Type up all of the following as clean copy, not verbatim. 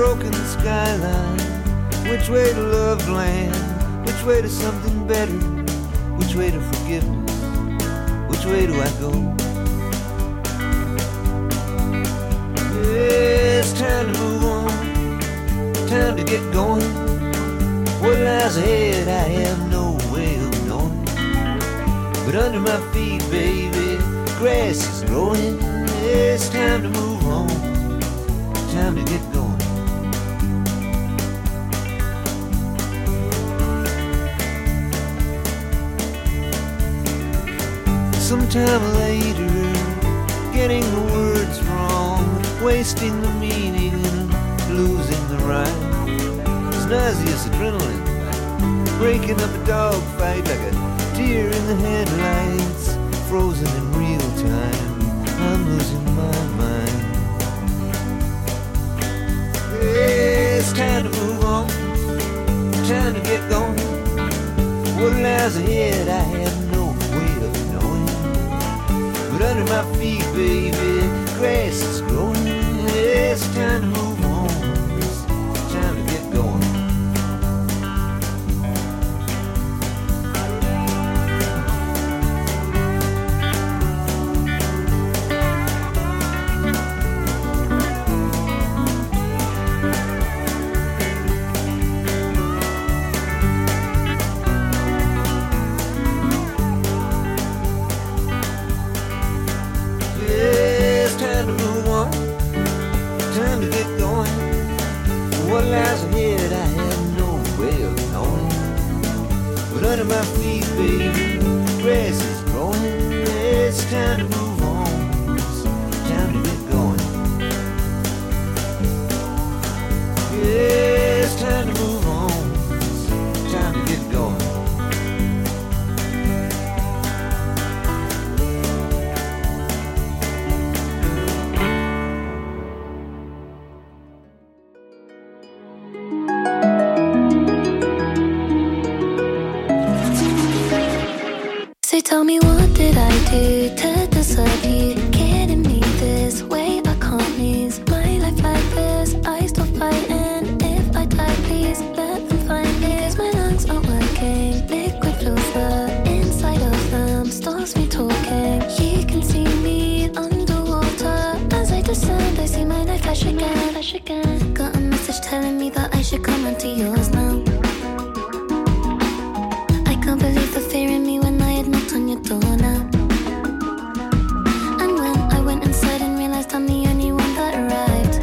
broken skyline. Which way to love land? Which way to something better? Which way to forgiveness? Which way do I go? Yeah, it's time to move on, time to get going. What lies ahead I have no way of knowing. But under my feet, baby, grass is growing. Yeah, it's time to move on, time to get going. Sometime later, getting the words wrong, wasting the meaning and losing the rhyme. It's nauseous adrenaline, breaking up a dogfight like a deer in the headlights, frozen in real time. I'm losing my mind. Yeah, it's time to move on, time to get going. What lies ahead I have no way of knowing. But under my feet, baby, grass is growing. Yeah, it's time to move on, it's time to get going. What lies ahead I have no way of knowing. But under my feet, baby, grass is growing. Yeah, it's time to move on, it's time to get going. Yeah, it's time to move on, it's time to get going. Tell me, what did I do to deserve you? Kidding me this way, I can't lose my life like this. I stop fighting, if I die please let them find me. 'Cause my lungs aren't working, liquid fills the inside of them, stops me talking. You can see me underwater, as I descend I see my life flash again. Got a message telling me that I should come onto yours now. I can't believe the fear in me when I had knocked on your door now. And when I went inside and realized I'm the only one that arrived,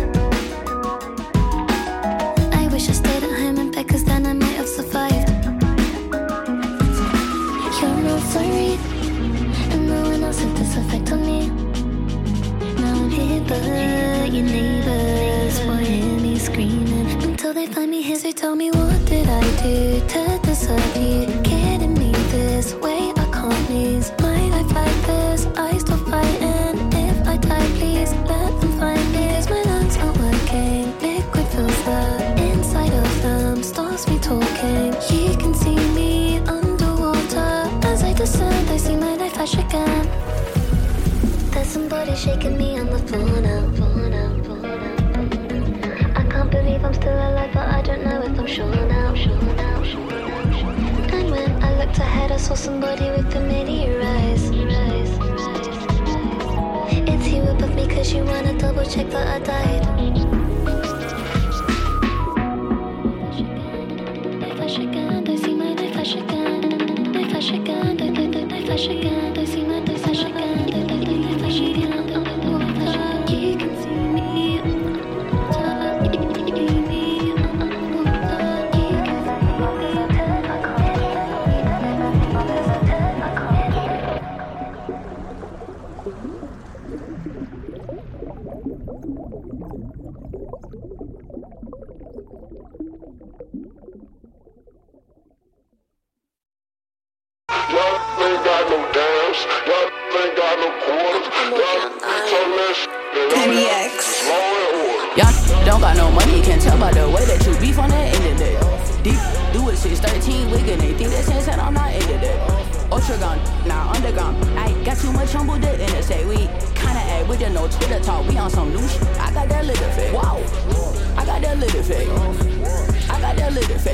I wish I stayed at home in bed, 'cause then I might have survived. You're not sorry, and no one else had this effect on me. Now I'm here, but your neighbors will hear me screaming until they find me here. So tell me, what did I do to deserve you? Kidding me this way, I can't lose my life like this. I stop fighting, if I die please let them find me. 'Cause my lungs aren't working, liquid fills the inside of them, stops me talking. You can see me underwater, as I descend I see my life flash again. There's somebody shaking me on the floor now. I can't believe I'm still alive, but I don't know if I'm sure now. And when I looked ahead, I saw somebody with familiar eyes. It's you above me, 'cause you wanna double check that I died. I flash again, I see my life flash again. I flash again, I flash again, I see my life flash again. I flash again, you can see me. Y'all don't got no money, can't tell by the way that you beef on that internet. Deep, do it 613, wiggin', they think that's insane, I'm not into that. Ultragon, now underground. I got too much humble to interstate. We kinda act with the no Twitter talk. We on some new shit. I got that little fake. Wow. I got that little fake. I got that little fake.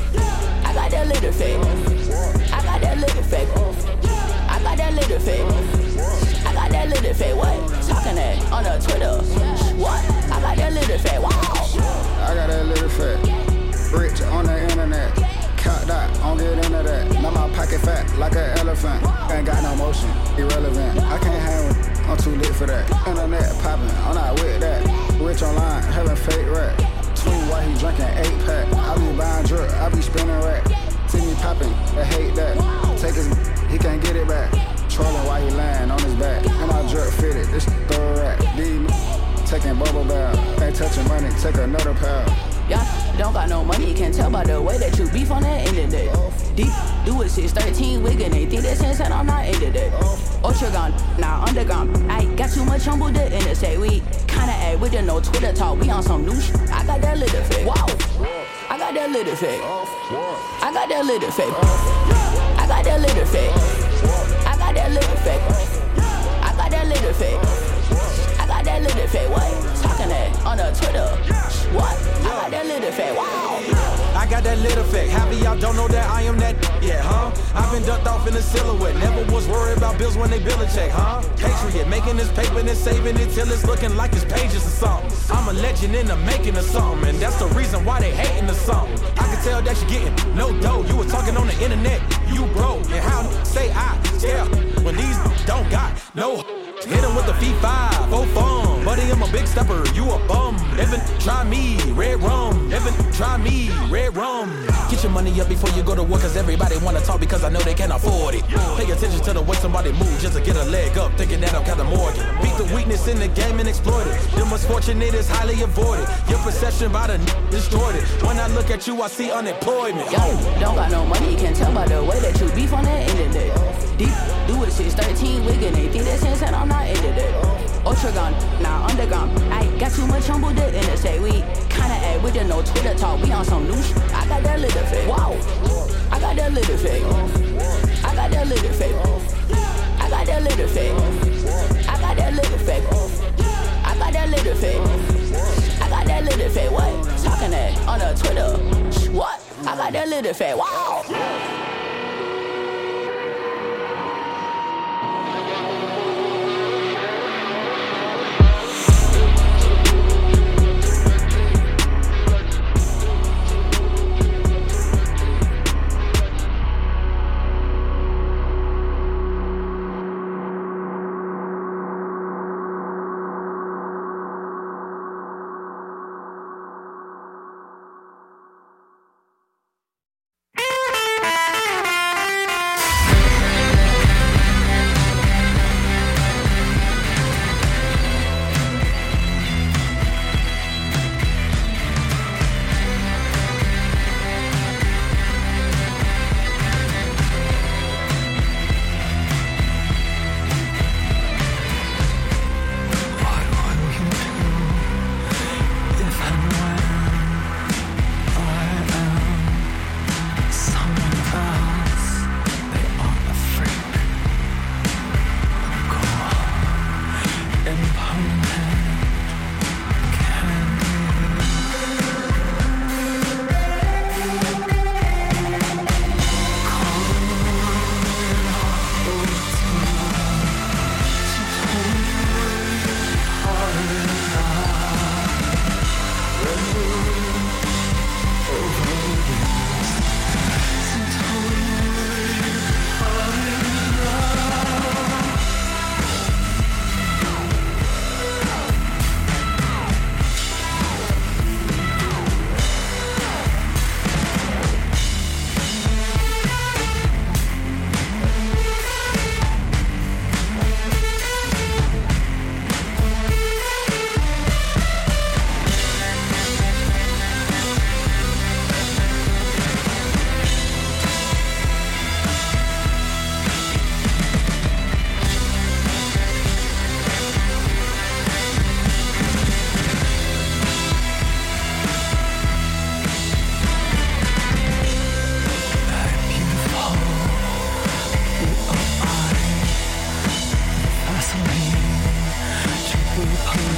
I got that little fake. I got that little fake. I got that little fake. I got that little fake. What? Talking that on the Twitter. What? I got that little fake. Wow. I got that little fake. Rich on the internet. Count that, I don't get into that. Now my pocket fat like an elephant. Ain't got no motion, irrelevant. I can't hang with, I'm too lit for that. Internet popping, I'm not with that. Rich online, having fake rap. Twin while he drinking 8-pack. I be buying drip, I be spinning rack. See me popping, I hate that. Take his, he can't get it back. Trolling while he lying on his back. And my drip fitted, this throw rack. These taking bubble bath. Ain't touching money, take another pound. Yeah, don't got no money, can tell by the way that you beef on that internet. Deep, do it 613 wiggin', they think that's sense and I'm not into that. Ultragon, now underground. I got too much humble to interstate. We kinda act with the no Twitter talk. We on some new shit. I got that little fake. Wow. I got that little fake. I got that little fake. I got that little fake. I got that little fake. I got that little fake. I got that little fake. What? Talking that on the Twitter. What? I got that little fake. Wow. I got that little fake. Half of y'all don't know that I am that yet, huh? I've been ducked off in the silhouette. Never was worried about bills when they bill a check, huh? Patriot, making this paper and saving it till it's looking like it's pages or something. I'm a legend in the making of something, and that's the reason why they hating or something. I can tell that you getting no dough. You were talking on the internet, you broke. And how say I tell when these don't got no. Hit him with the V5, oh fun. Buddy, I'm a big stepper, you a bum. Evan, try me, red rum. Evan, try me, red rum. Get your money up before you go to work, cause everybody wanna talk because I know they can't afford it. Pay attention to the way somebody moves just to get a leg up, thinking that I'm Captain Morgan. Beat the weakness in the game and exploit it. The misfortunate is highly avoided. Your perception by the distorted. When I look at you, I see unemployment. Yo, don't got no money, can tell by the way that you beef on that internet. Deep, do it 613 wiggin', they think that's sense and I'm not into that. Ultragon, now underground. I got too much humble to interstate. We kinda act with the no Twitter talk. We on some new shit. I got that little fake. Wow. I got that little fake. I got that little fake. I got that little fake. I got that little fake. I got that little fake. I got that little fake. What? Talking that on the Twitter. What? I got that little fake. Wow.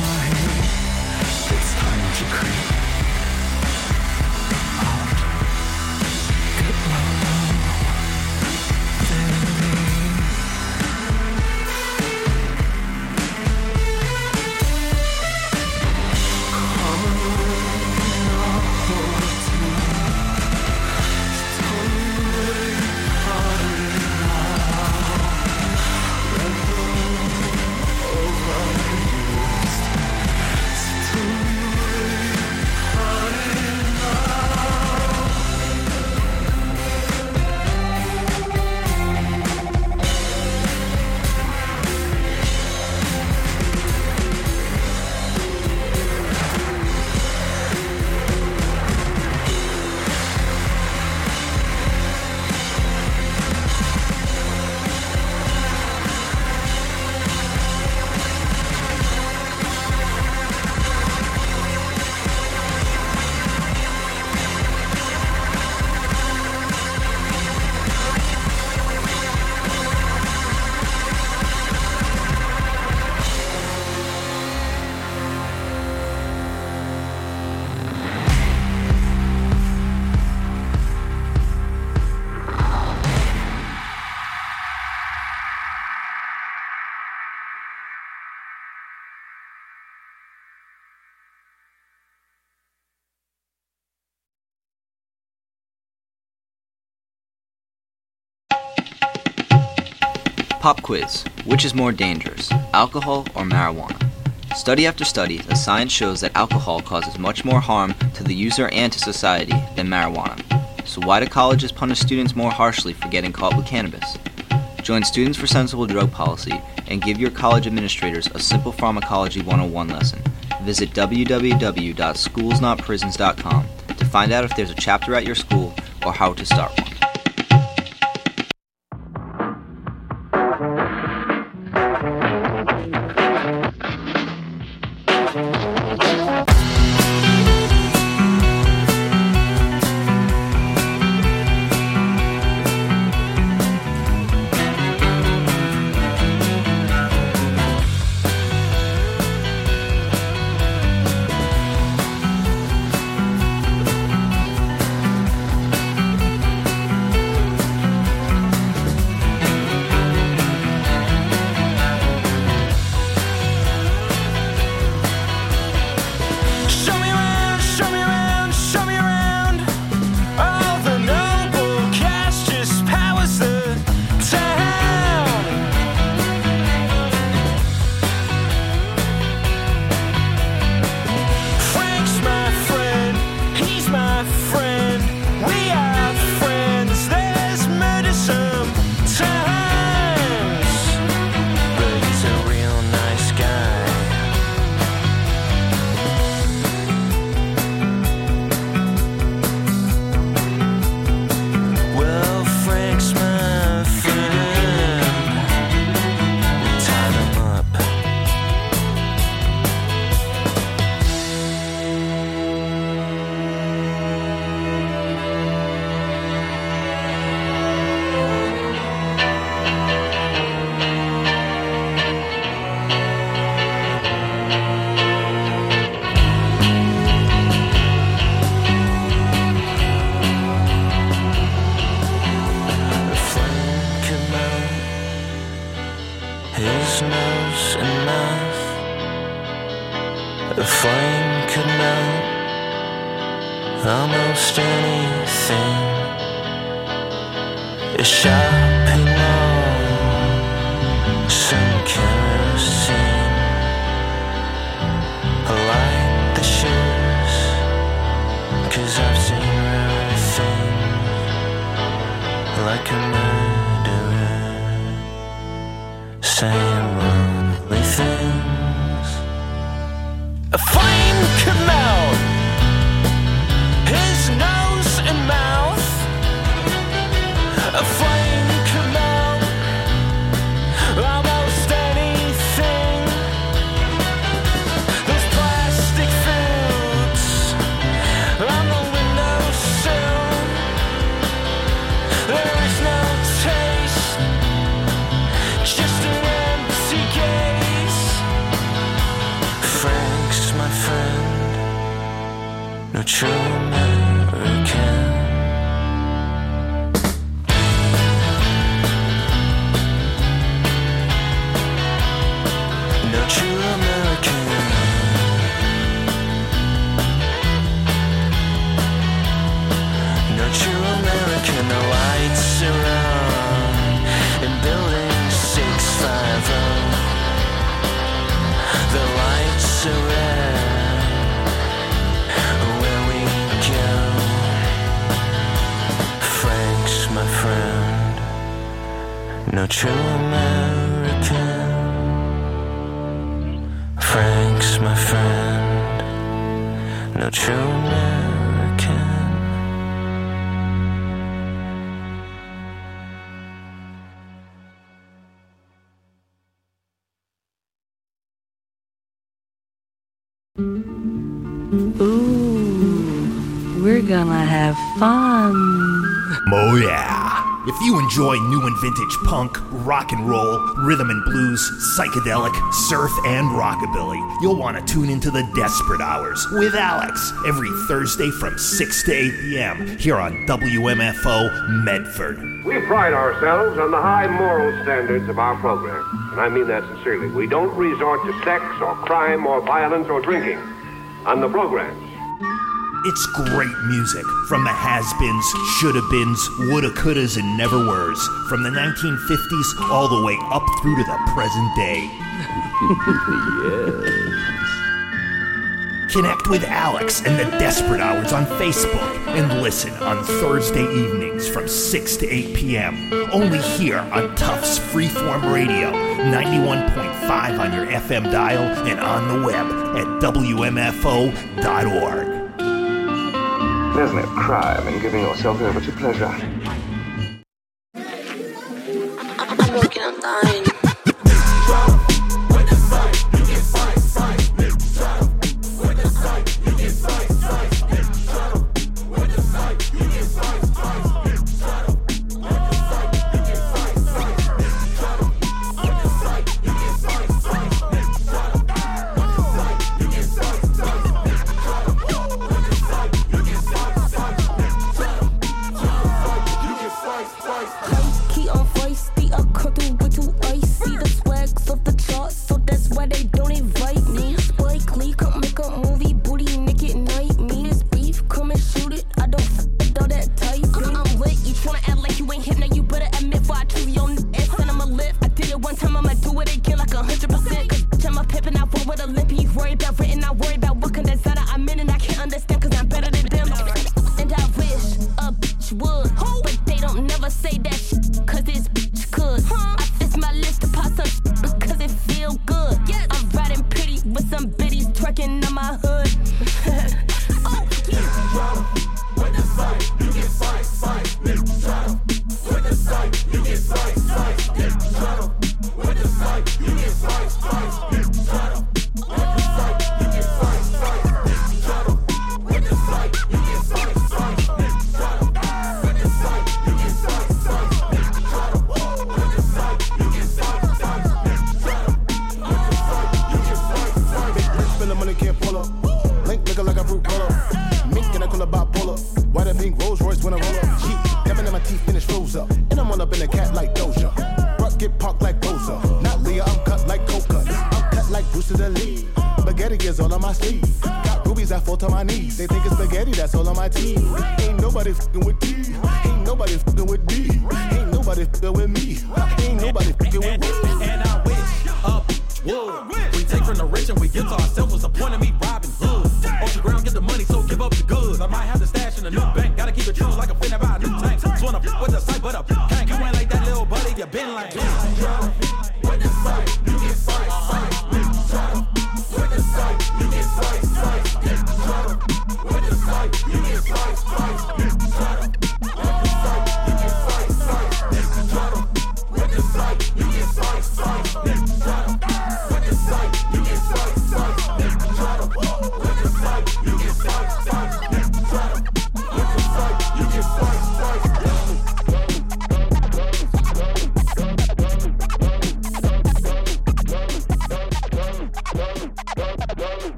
Pop quiz. Which is more dangerous, alcohol or marijuana? Study after study, the science shows that alcohol causes much more harm to the user and to society than marijuana. So why do colleges punish students more harshly for getting caught with cannabis? Join Students for Sensible Drug Policy and give your college administrators a simple pharmacology 101 lesson. Visit www.schoolsnotprisons.com to find out if there's a chapter at your school or how to start one. A flame could melt almost anything. A shopping mall, some kerosene. I like the shoes, 'cause I've seen rare things, like a murderer saying lonely things. A flame could melt his nose and mouth. A flame could melt almost anything. no true American. No true American. No true American. The lights are on in building 650. The lights are red where we go. Frank's my friend. No true American. Frank's my friend, no true American. Ooh, we're gonna have fun. Oh yeah. If you enjoy new and vintage punk, rock and roll, rhythm and blues, psychedelic, surf, and rockabilly, you'll want to tune into the Desperate Hours with Alex every Thursday from 6 to 8 p.m. here on WMFO Medford. We pride ourselves on the high moral standards of our program, and I mean that sincerely. We don't resort to sex or crime or violence or drinking on the programs. It's great music from the has-beens, shoulda-beens, woulda-couldas, and never-weres, from the 1950s all the way up through to the present day. Yes. Connect with Alex and the Desperate Hours on Facebook and listen on Thursday evenings from 6 to 8 p.m. Only here on Tufts Freeform Radio, 91.5 on your FM dial and on the web at WMFO.org. There's no crime in giving yourself over to pleasure. I'm working on dying.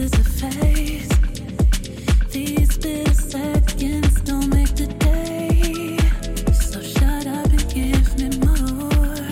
is a phase. These bitter seconds don't make the day. So shut up and give me more.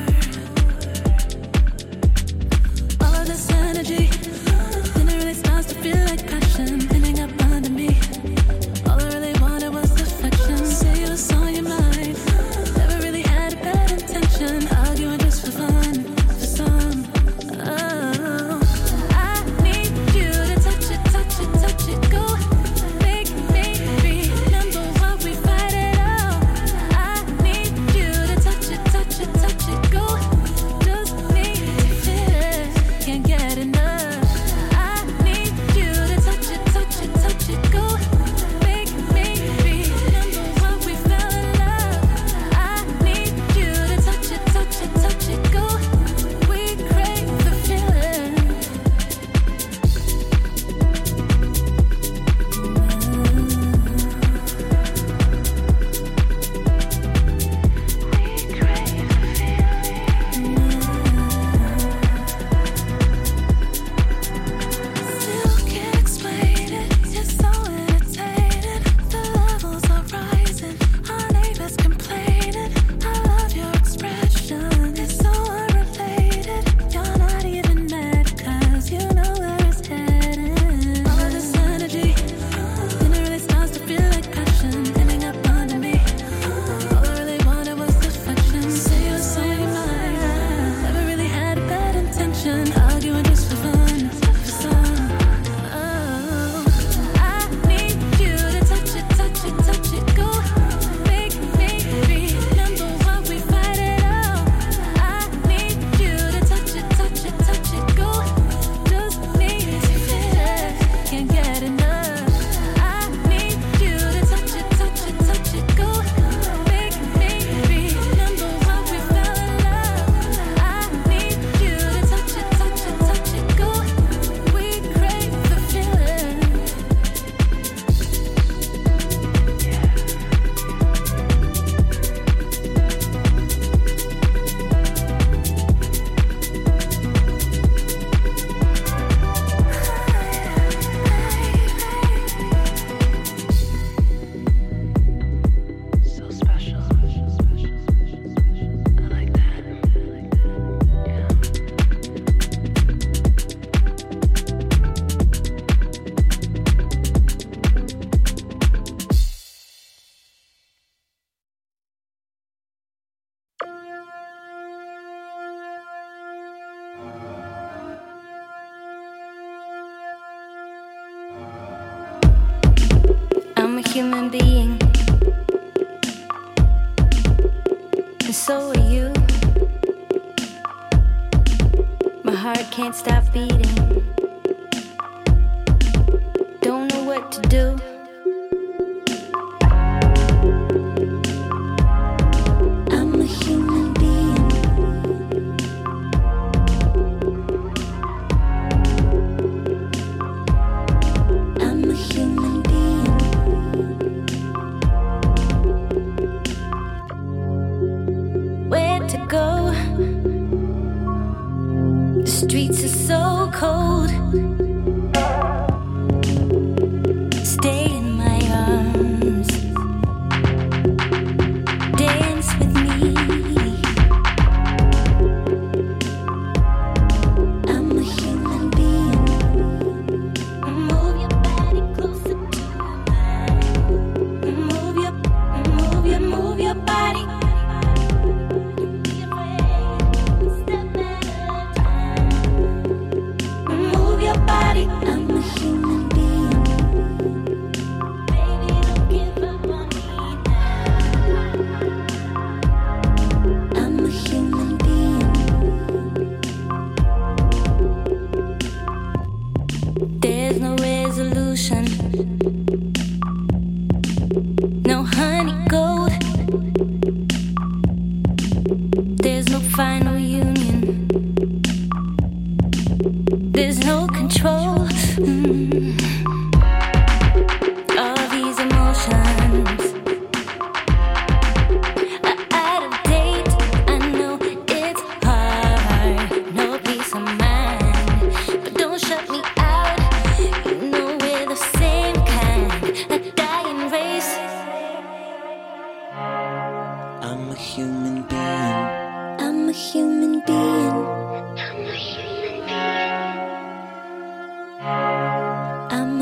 All of this energy, then it really starts to feel like passion, filling up under me. All I really wanted was affection. Say it was on your mind. Never really had a bad intention. Arguing just for fun, for some. Oh, I need you to touch it, touch it, touch it. Go make me remember what we fight it out. I need you to touch it, touch it, touch it. Go, just need to feel it. Can't get enough. I need you to touch it, touch it, touch it. Go make me remember what we fell in love. I need you to touch it, touch it, touch it. Go, we crave the feeling. Still can't explain it. You're so entertaining. The levels are rising. Our neighbors complaining. I love your expression. It's so unrelated. You're not even mad 'cause you know where it's heading. All of this energy, then it really starts to feel like passion, filling up under me. All I really wanted was affection. Say it was on your mind. Never really had a bad intention. Arguing just for fun, for some. Oh, I need you to touch it, touch it, touch it. Go make me remember what we fight it out. I need you to touch it, touch it, touch it. Go, just need to feel it. Can't get enough. I need you to touch it, touch it, touch it. Go make me remember what we fell in love. I need you to touch it, touch it, touch it. Go, we crave the feeling. So special. I like that. I'm a human being, and so are you. My heart can't stop beating. Don't know what to do. I'm a human being. I'm a human being. Where to go? The streets are so cold. Stay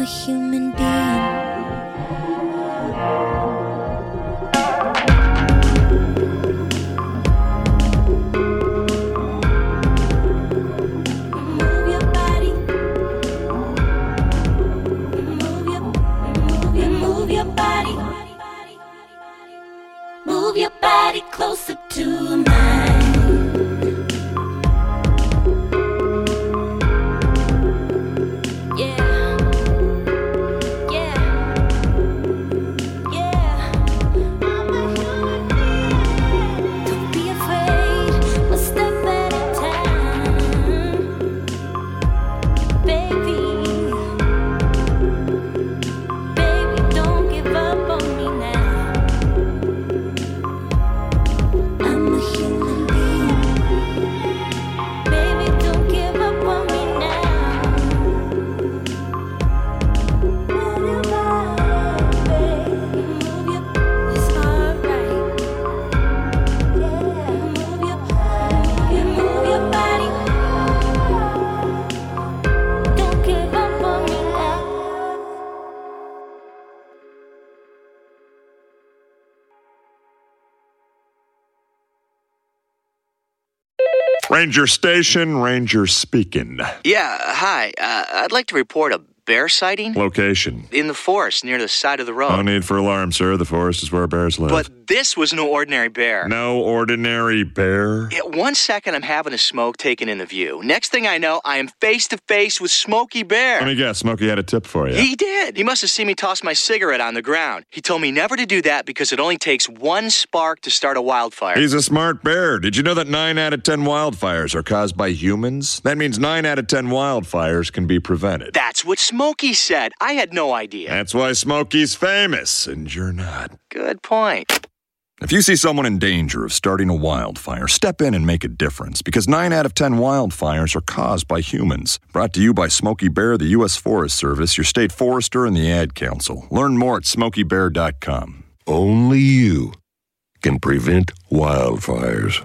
human being. Move your body closer to mine. Yeah, yeah, yeah. Don't be afraid, one step at a time, baby. Baby, don't give up on me now. I'm a human being. Baby, don't give up on me now. Move your body, baby. Move your, it's alright. Yeah, move your body. Don't give up on me now. Ranger Station, Ranger speaking. Yeah, hi. I'd like to report a bear sighting. Location. In the forest near the side of the road. No need for alarm, sir. The forest is where bears live. But this was no ordinary bear. No ordinary bear? Yeah, 1 second I'm having a smoke taken in the view. Next thing I know, I am face to face with Smokey Bear. Let me guess, Smokey had a tip for you. He did. He must have seen me toss my cigarette on the ground. He told me never to do that because it only takes one spark to start a wildfire. He's a smart bear. Did you know that 9 out of 10 wildfires are caused by humans? That means 9 out of 10 wildfires can be prevented. That's what Smokey said. I had no idea. That's why Smokey's famous, and you're not. Good point. If you see someone in danger of starting a wildfire, step in and make a difference, because 9 out of 10 wildfires are caused by humans. Brought to you by Smokey Bear, the U.S. Forest Service, your state forester, and the Ad Council. Learn more at smokeybear.com. Only you can prevent wildfires.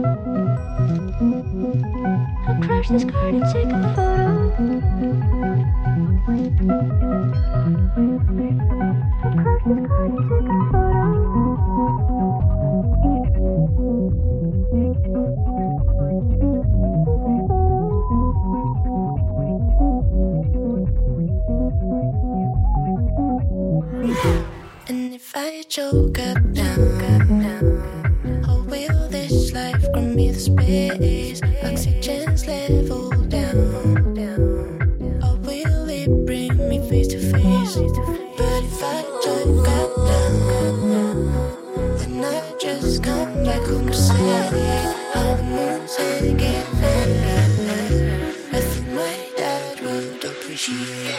Crash this card and take a photo. And if I choke up now, or will this life grant me the space? Oxygen's level down, or will it bring me face to face? But if I choke up now, then I just come back home to say, all the moon's again. I think my dad would appreciate.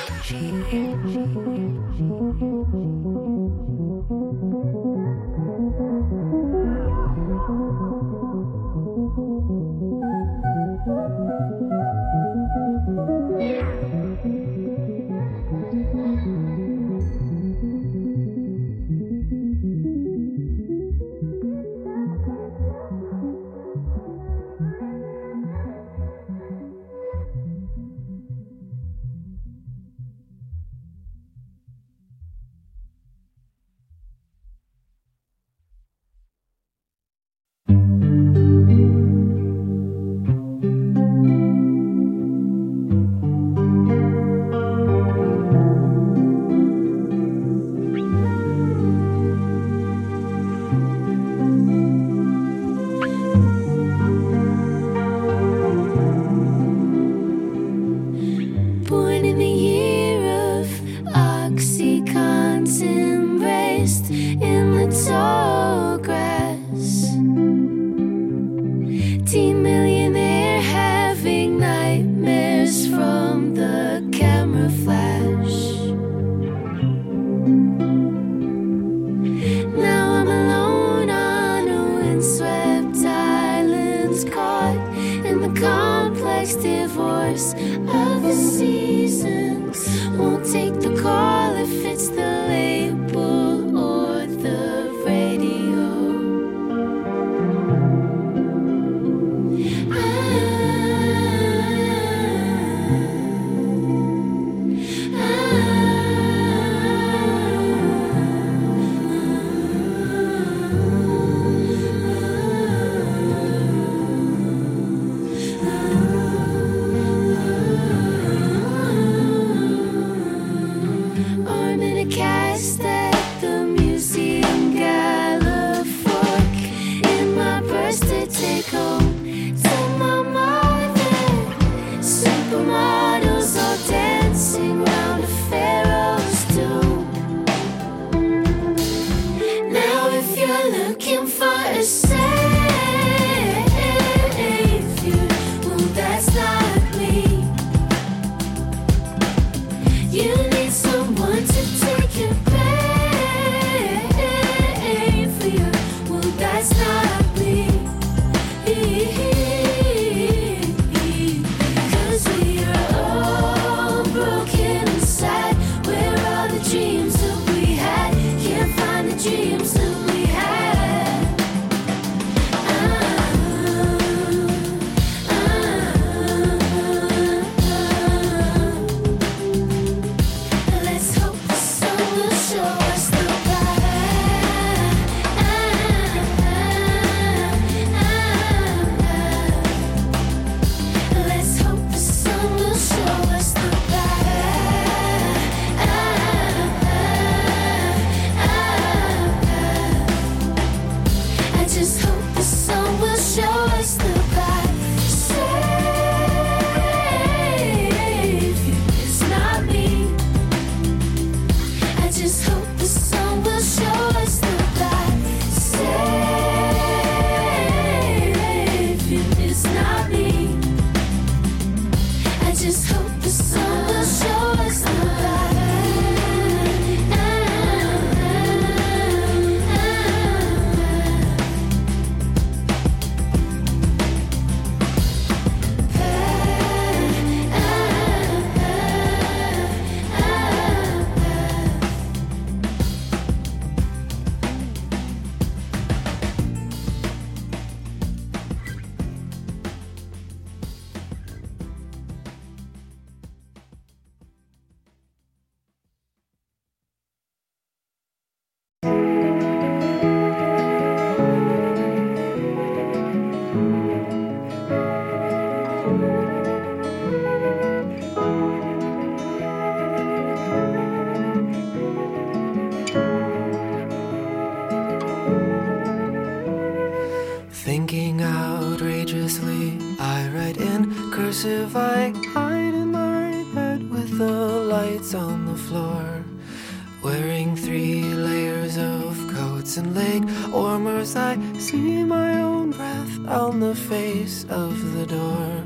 Thinking outrageously, I write in cursive. I hide in my bed with the lights on the floor, wearing 3 layers of coats and leg warmers. I see my own breath on the face of the door.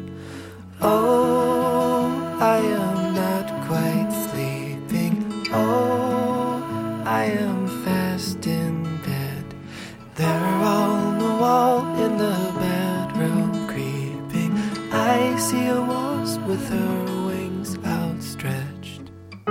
Oh, I am not quite sleeping. Oh, I am fast in bed. They're on the wall in the bedroom creeping. I see a wasp with her wings outstretched.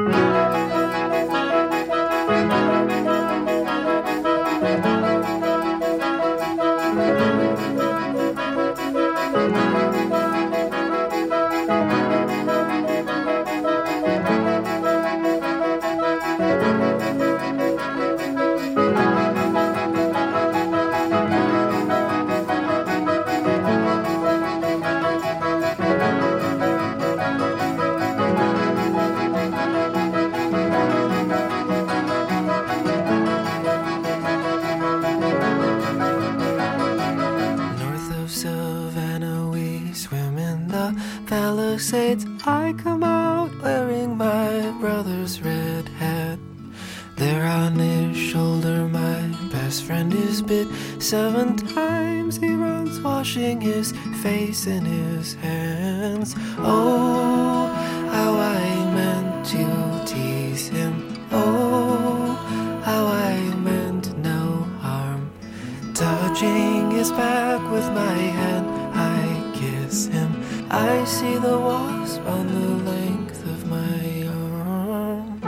Palisades, I come out wearing my brother's red hat. There on his shoulder my best friend is bit 7 times. He runs washing his face in his hands. Oh, how I meant to tease him. Oh, how I meant no harm. Touching his back with my hand, I kiss him. I see the wasp on the length of my arm.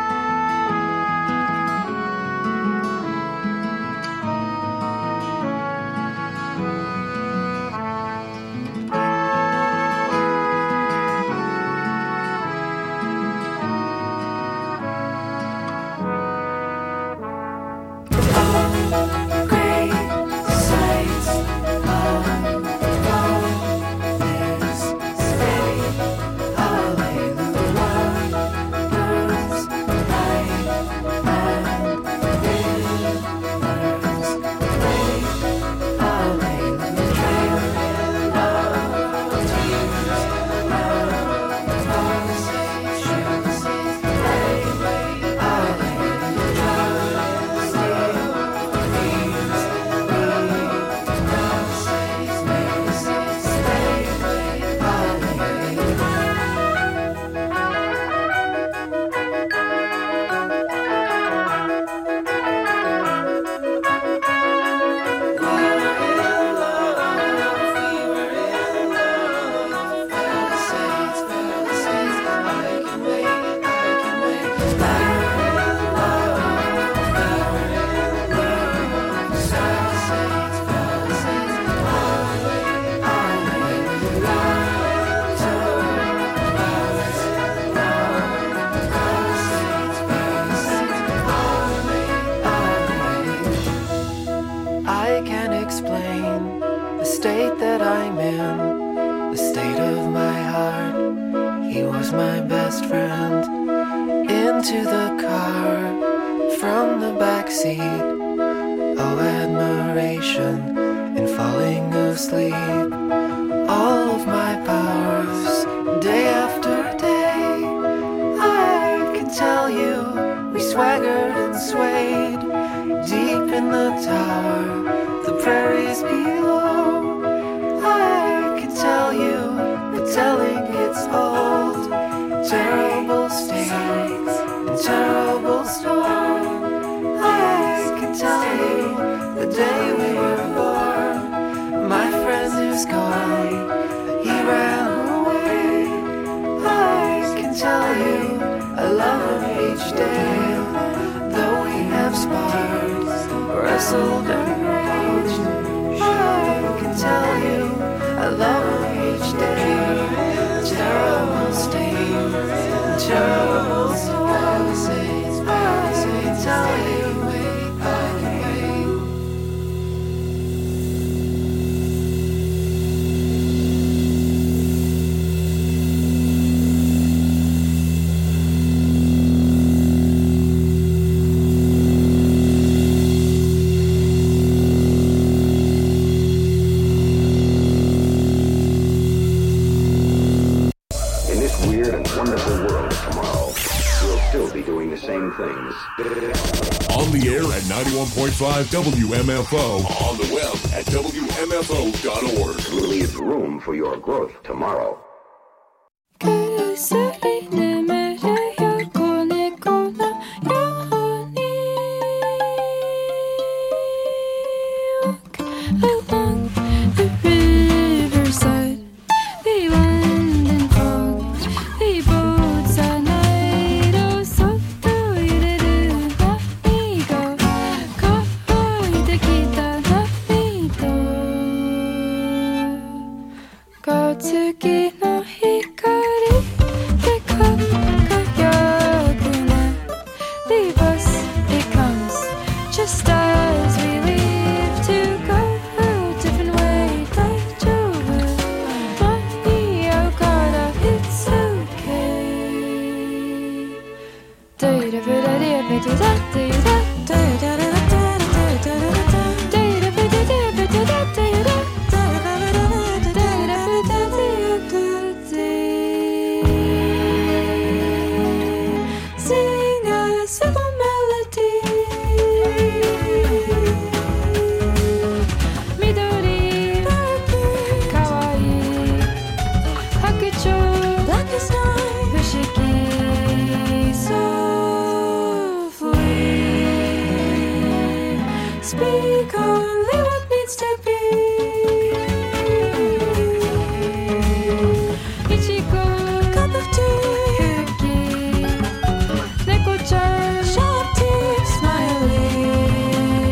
I can't explain the state that I'm in, the state of my heart. He was my best friend. Into the car from the back seat. Oh, admiration in falling asleep. All of my powers, day after day. I can tell you, we swaggered and swayed deep in the tower, the prairies below. I can tell you, but telling it's old. Terrible states and terrible storm. I can tell you, the day we were born. My friend is gone, he ran away. I can tell you, I love him each day. Though we have sparred, wrestled and raged, I can tell you, I love him each day. Terrible state, terrible storm. I can tell you, the world tomorrow, we'll still be doing the same things. On the air at 91.5 WMFO. On the web at WMFO.org. Leave room for your growth tomorrow. Along the riverside, the wind and fog, the boats at night. Oh, soto yureru nami ga kawaite kita nami to katsuki no hikari de kagayaku ne. Leave us, it comes just as we leave to go a different way. Daijoubu, mani aukara, it's okay. Sing a simple melody. Midori, kawaii, hakuchou, black as night, fushigi, softly. Speak only what needs to be. Ichigo, cup of tea, cookie, neko-chan, sharp teeth, smiling.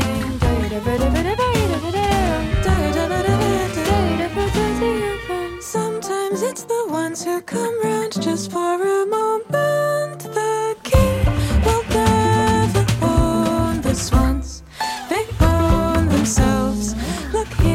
Sometimes it's the ones who come round just for a moment. The king will never own the swans. They own themselves. Look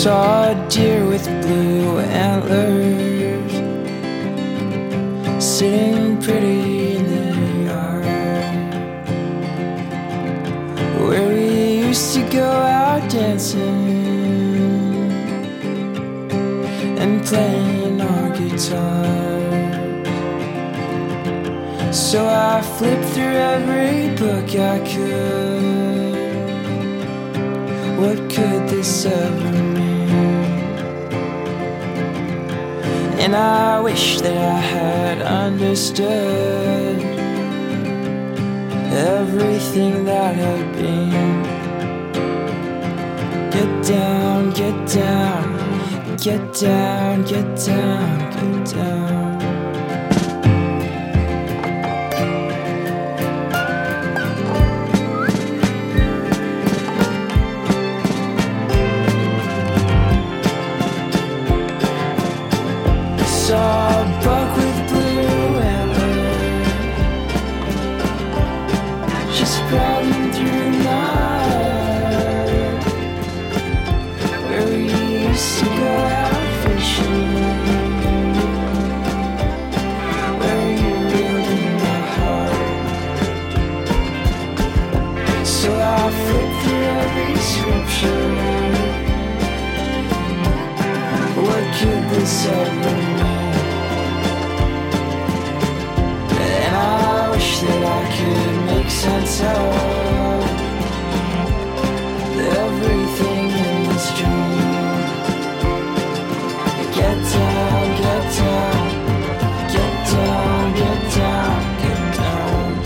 saw a deer with blue antlers sitting pretty in the yard where we used to go out dancing and playing our guitar. So I flipped through every book I could. What could this ever mean? And I wish that I had understood everything that had been. Get down, get down, get down, get down, get down. Saw a buck with blue antlers just sprouting through mud where we used to go out fishing, where you reeled in my heart. So I flipped through every scripture. What could this ever mean? And I wish that I could make sense of everything in this dream. Get down, get down, get down, get down, get down.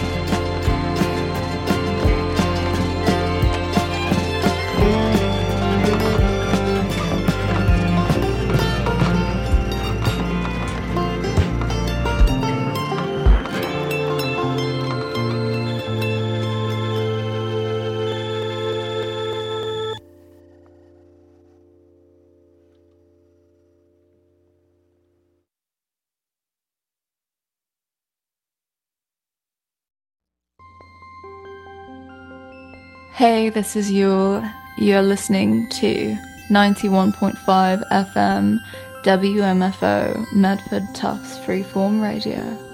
Hey, this is Yule. You're listening to 91.5 FM WMFO Medford Tufts Freeform Radio.